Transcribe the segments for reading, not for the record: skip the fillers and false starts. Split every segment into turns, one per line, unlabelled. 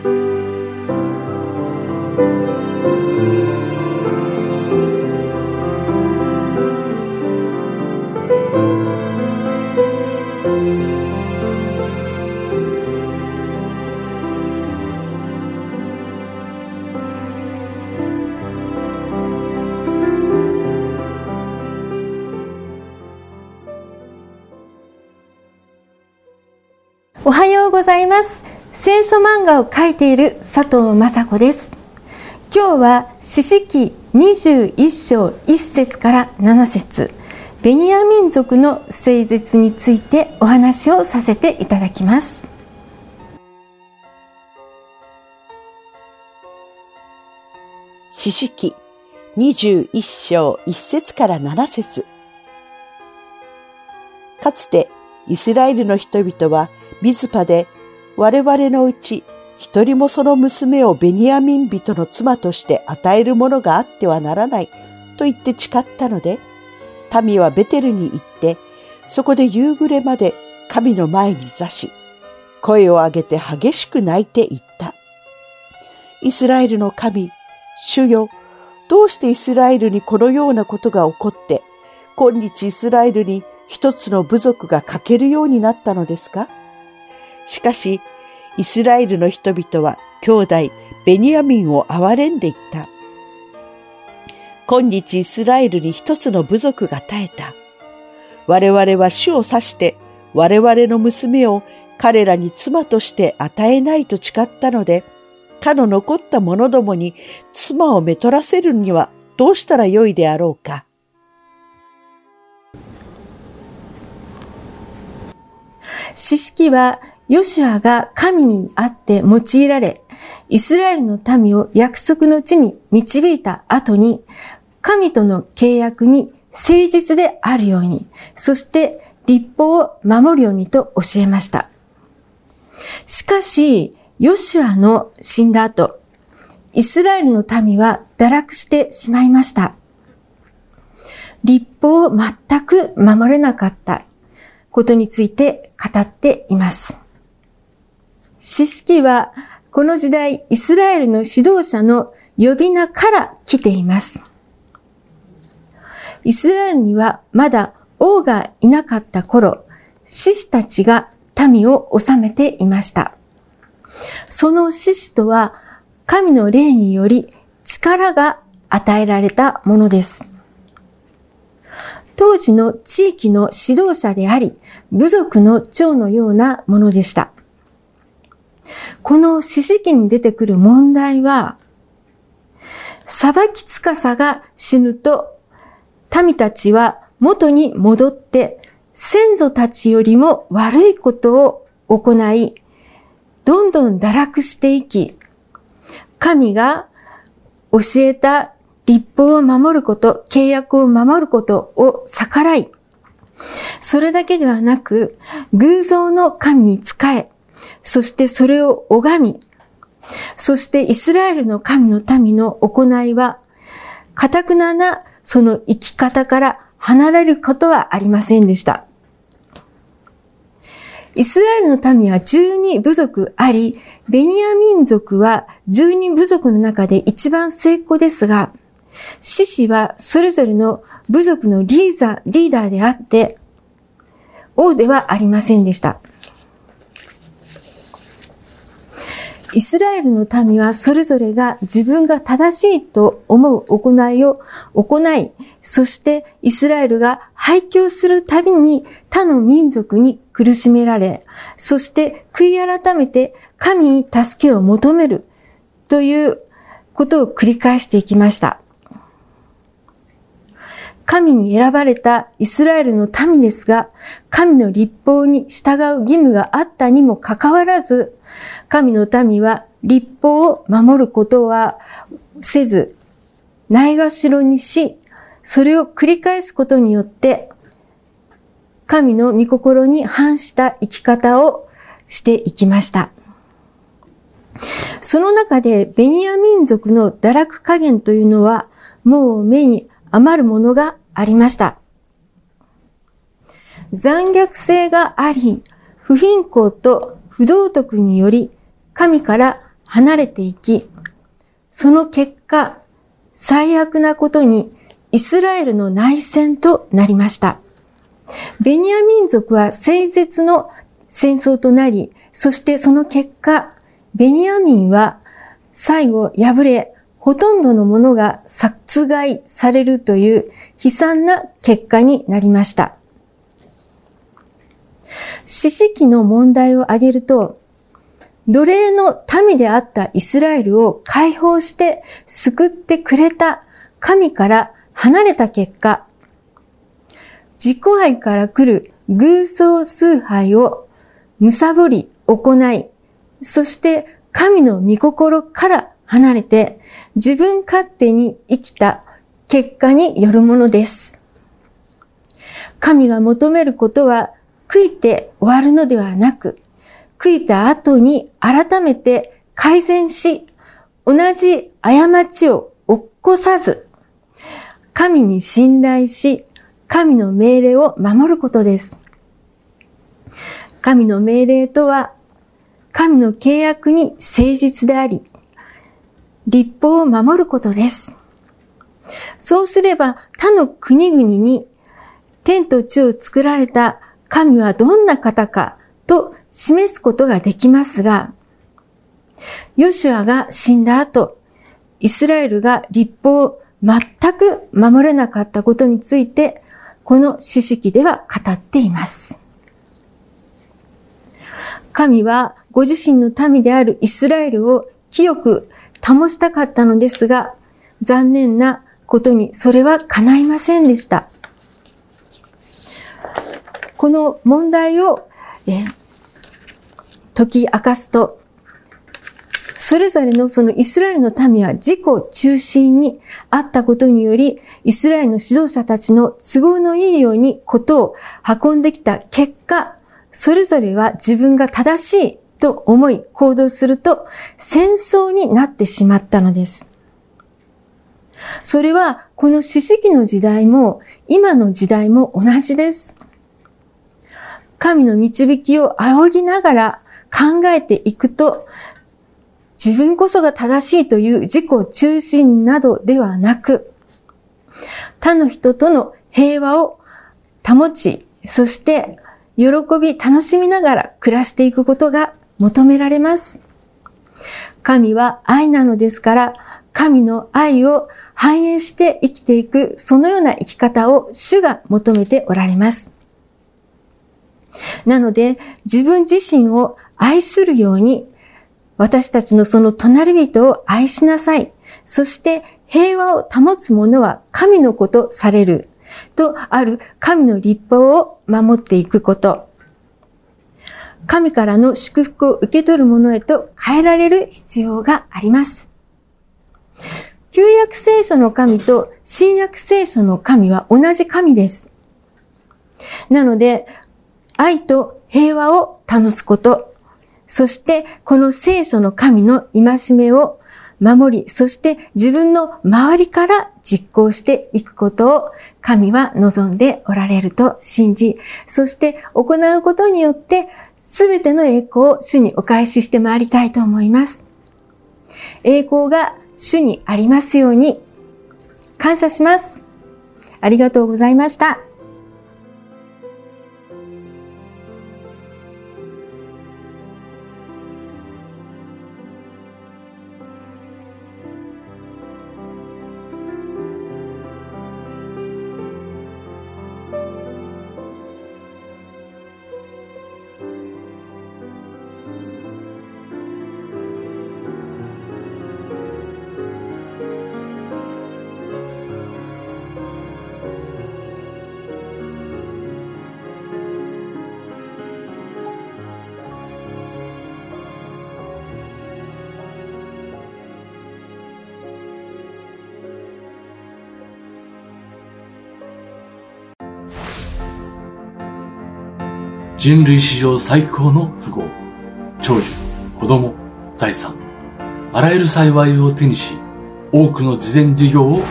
おはようございます。聖書漫画を描いている佐藤雅子です。今日は士師記21章1節から7節、ベニヤ民族の聖絶についてお話をさせていただきます。
士師記21章1節から7節。かつてイスラエルの人々はミズパで、我々のうち一人もその娘をベニヤミン人の妻として与えるものがあってはならないと言って誓ったので、民はベテルに行って、そこで夕暮れまで神の前に座し、声を上げて激しく泣いていった。イスラエルの神、主よ、どうしてイスラエルにこのようなことが起こって、今日イスラエルに一つの部族が欠けるようになったのですか？しかし、イスラエルの人々は兄弟ベニヤミンを憐れんでいった。今日イスラエルに一つの部族が絶えた。我々は主を指して我々の娘を彼らに妻として与えないと誓ったので、かの残った者どもに妻をめとらせるにはどうしたらよいであろうか。
士師記はヨシュアが神にあって用いられ、イスラエルの民を約束の地に導いた後に、神との契約に誠実であるように、そして律法を守るようにと教えました。しかし、ヨシュアの死んだ後、イスラエルの民は堕落してしまいました。律法を全く守れなかったことについて語っています。士師記はこの時代イスラエルの指導者の呼び名から来ています。イスラエルにはまだ王がいなかった頃、士師たちが民を治めていました。その士師とは神の霊により力が与えられたものです。当時の地域の指導者であり、部族の長のようなものでした。この士師記に出てくる問題は、裁き司が死ぬと、民たちは元に戻って、先祖たちよりも悪いことを行い、どんどん堕落していき、神が教えた律法を守ること、契約を守ることを逆らい、それだけではなく、偶像の神に仕え、そしてそれを拝み、そしてイスラエルの神の民の行いは、堅ななその生き方から離れることはありませんでした。イスラエルの民は12部族あり、ベニヤ民族は12部族の中で一番末っ子ですが、士師はそれぞれの部族のリーダーであって、王ではありませんでした。イスラエルの民はそれぞれが自分が正しいと思う行いを行い、そしてイスラエルが廃墟するたびに他の民族に苦しめられ、そして悔い改めて神に助けを求めるということを繰り返していきました。神に選ばれたイスラエルの民ですが、神の律法に従う義務があったにもかかわらず、神の民は律法を守ることはせず、ないがしろにし、それを繰り返すことによって、神の御心に反した生き方をしていきました。その中でベニヤ民族の堕落加減というのは、もう目に余るものがありました。残虐性があり、不貧困と不道徳により神から離れていき、その結果、最悪なことにイスラエルの内戦となりました。ベニヤ民族は聖絶の戦争となり、そしてその結果、ベニヤ民は最後敗れ、ほとんどのものが殺害されるという悲惨な結果になりました。四式の問題を挙げると、奴隷の民であったイスラエルを解放して救ってくれた神から離れた結果、自己愛から来る偶像崇拝を貪り行い、そして神の御心から離れて自分勝手に生きた結果によるものです。神が求めることは悔いて終わるのではなく、悔いた後に改めて改善し、同じ過ちを起こさず、神に信頼し、神の命令を守ることです。神の命令とは、神の契約に誠実であり、律法を守ることです。そうすれば他の国々に天と地を作られた神はどんな方かと示すことができますが、ヨシュアが死んだ後、イスラエルが律法を全く守れなかったことについて、この四式では語っています。神はご自身の民であるイスラエルを清く保ちたかったのですが、残念なことにそれは叶いませんでした。この問題を解き明かすと、それぞれのそのイスラエルの民は自己中心にあったことにより、イスラエルの指導者たちの都合のいいようにことを運んできた結果、それぞれは自分が正しいと思い行動すると戦争になってしまったのです。それはこの四式の時代も今の時代も同じです。神の導きを仰ぎながら考えていくと、自分こそが正しいという自己中心などではなく、他の人との平和を保ち、そして喜び楽しみながら暮らしていくことが求められます。神は愛なのですから、神の愛を反映して生きていく、そのような生き方を主が求めておられます。なので、自分自身を愛するように、私たちのその隣人を愛しなさい。そして平和を保つ者は神の子とされる。とある神の律法を守っていくこと。神からの祝福を受け取る者へと変えられる必要があります。旧約聖書の神と新約聖書の神は同じ神です。なので、愛と平和を保つこと、そしてこの聖書の神の戒めを守り、そして自分の周りから実行していくことを神は望んでおられると信じ、そして行うことによって全ての栄光を主にお返ししてまいりたいと思います。栄光が主にありますように感謝します。ありがとうございました。
人類史上最高の富豪、長寿、子供、財産、あらゆる幸いを手にし、多くの慈善事業を行った。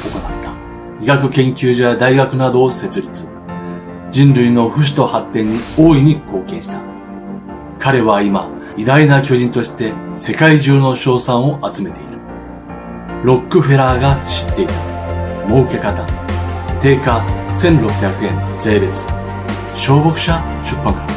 医学研究所や大学などを設立。人類の不死と発展に大いに貢献した。彼は今、 偉大な巨人として世界中の称賛を集めている。ロックフェラーが知っていた儲け方。定価1600円税別。小牧社出版から。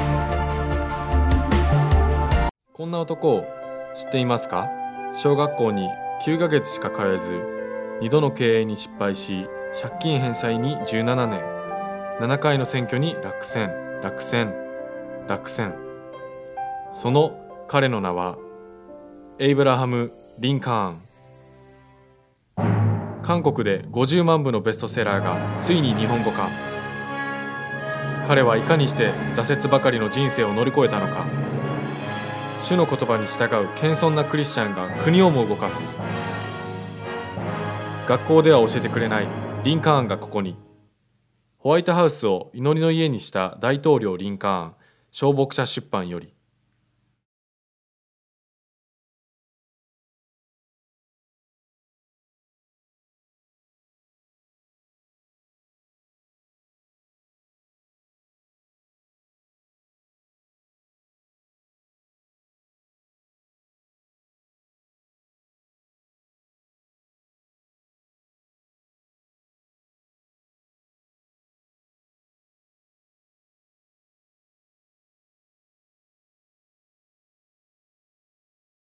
こんな男を知っていますか？小学校に9ヶ月しか通えず、2度の経営に失敗し、借金返済に17年、7回の選挙に落選。その彼の名は、エイブラハム・リンカーン。韓国で50万部のベストセラーがついに日本語化。彼はいかにして挫折ばかりの人生を乗り越えたのか。主の言葉に従う謙遜なクリスチャンが国をも動かす。学校では教えてくれないリンカーンがここに。ホワイトハウスを祈りの家にした大統領リンカーン、小牧社出版より。